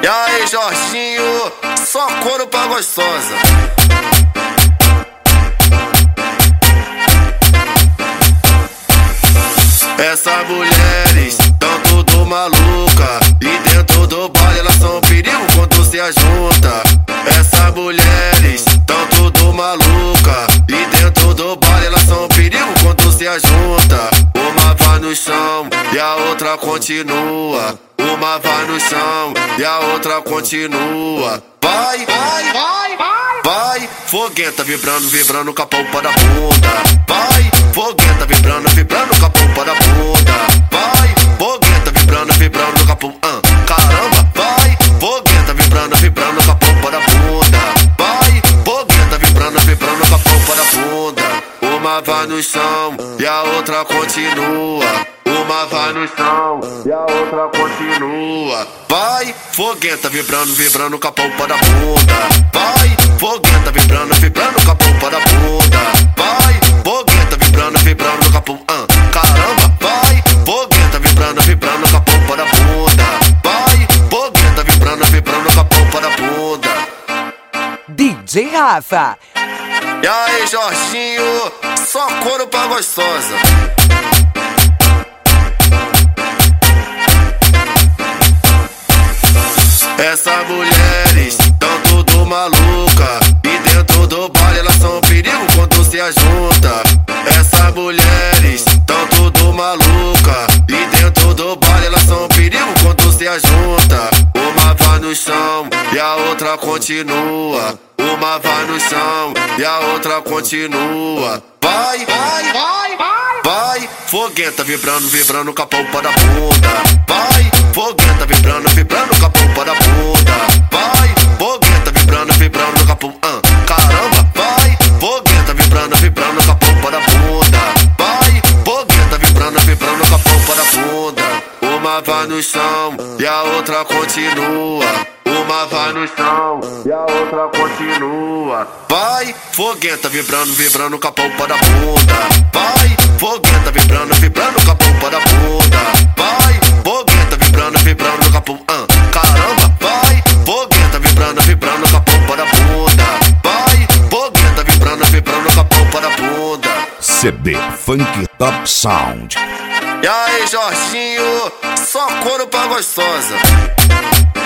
E aí, Jorginho, só couro pra gostosa. Essas mulheres tão tudo maluca, e dentro do baile elas são um perigo quando se ajunta. Essas mulheres tão tudo maluca, e dentro do baile elas são um perigo quando se ajunta. Uma vai no chão e a outra continua. Uma vai no chão e a outra continua. Vai, vai, vai, vai, vai, foguenta vibrando, vibrando com a polpa da bunda. Vai, foguenta vibrando, vibrando com a polpa da bunda. Vai, foguenta vibrando, vibrando com a polpa. Caramba, vai, foguenta vibrando, vibrando com a polpa da bunda. Vai, foguenta vibrando, vibrando com a polpa da bunda. Uma vai no chão e a outra continua. Uma vai no chão e a outra continua. Vai, foguenta vibrando, vibrando com a polpa da bunda. Vai, foguenta vibrando, vibrando com a polpa da bunda. Vai, foguenta vibrando, vibrando com a polpa. Caramba, vai, foguenta vibrando, vibrando com a polpa da bunda. Vai, foguenta vibrando, vibrando com a polpa da bunda. DJ Rafa. E aí, Jorginho, só couro pra gostosa. Essas mulheres tão tudo maluca, e dentro do baile elas são um perigo quando se ajunta. Essas mulheres tão tudo maluca, e dentro do baile elas são um perigo quando se ajunta. Uma vai no chão e a outra continua. Uma vai no chão e a outra continua. Vai, vai, vai, vai, vai, foguenta vibrando, vibrando com a polpa da bunda. Vai, foguenta vibrando, vibrando com a polpa da bunda. Vai, foguenta vibrando, vibrando com a polpa. Caramba, vai, foguenta vibrando, vibrando com a polpa da bunda. Vai, foguenta vibrando, vibrando com a polpa da bunda. Uma vai no chão e a outra continua. Uma vai no chão e a outra continua. Vai, foguenta vibrando, vibrando com a polpa da bunda. Vai, foguenta vibrando, vibrando com a polpa da bunda. Vai, foguenta vibrando, vibrando com a polpa. Caramba, vai, foguenta vibrando, vibrando com a polpa da bunda. Vai, foguenta vibrando, vibrando com a polpa da bunda. CD Funk Top Sound. E aí, Jorginho, só couro pra gostosa.